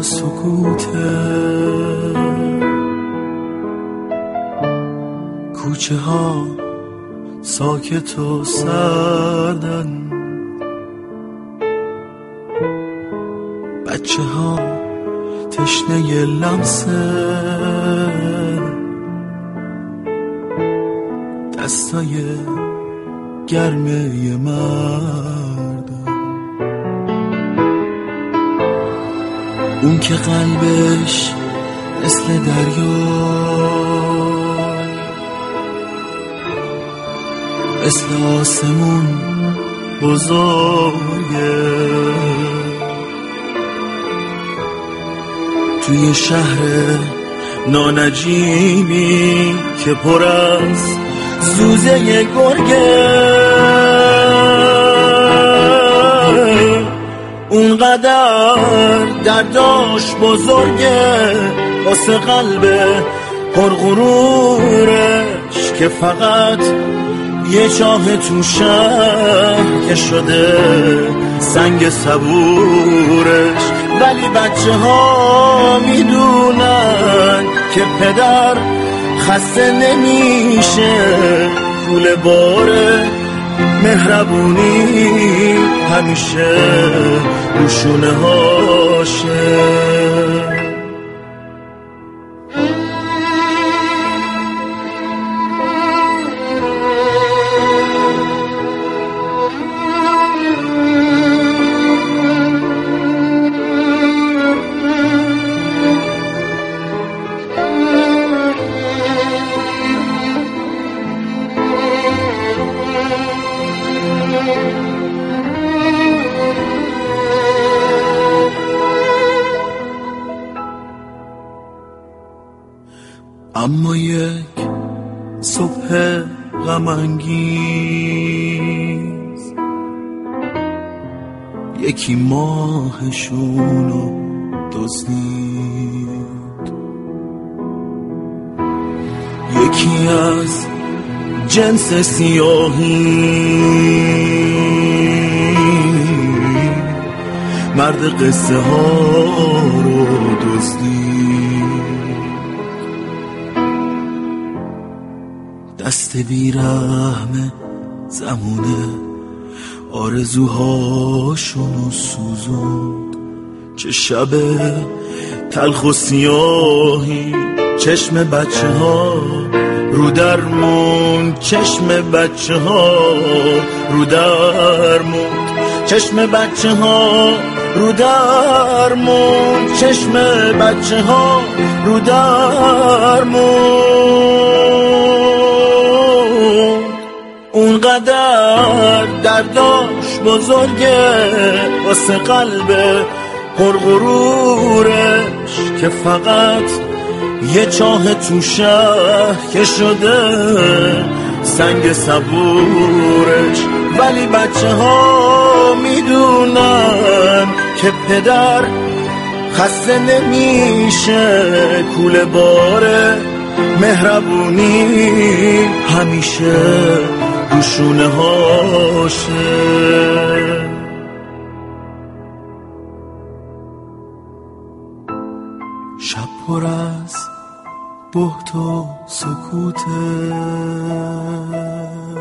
و سکوته، کوچه ها ساکت و سردن، بچه ها تشنه لمسه، دستای گرمه مردم، اون که قلبش مثل دریا، مثل آسمون بزرگه، توی شهر نانجیبی که پر از زوزه گرگه، اونقدر درداش بزرگه واسه قلب پرغرورش که فقط یه چاه تو شهر که شده سنگ صبورش. ولی بچه ها میدونن که پدر خسته نمیشه، کول باره مهربونی همیشه رو شونه هاشه. اما یک صبح غم انگیز یکی ماهشونو دزدید، یکی از جنس سیاهی مرد قصه ها رو دزدید، دست بیرحم زمونه آرزوهاشونو سوزوند، چه شب تلخ و سیاهی چشم بچه ها رو درمون، چشم بچه ها رو درمون، چشم بچه ها رو درمون، چشم بچه ها رو درمون. اونقدر درداش بزرگه واسه قلب پرغرورش که فقط یه چاه تو شهر که شده سنگ صبورش. ولی بچه ها میدونن که پدر خسته نمیشه، کول باره مهربونی همیشه رو شونه هاشه. شب پر از بهت و سکوته،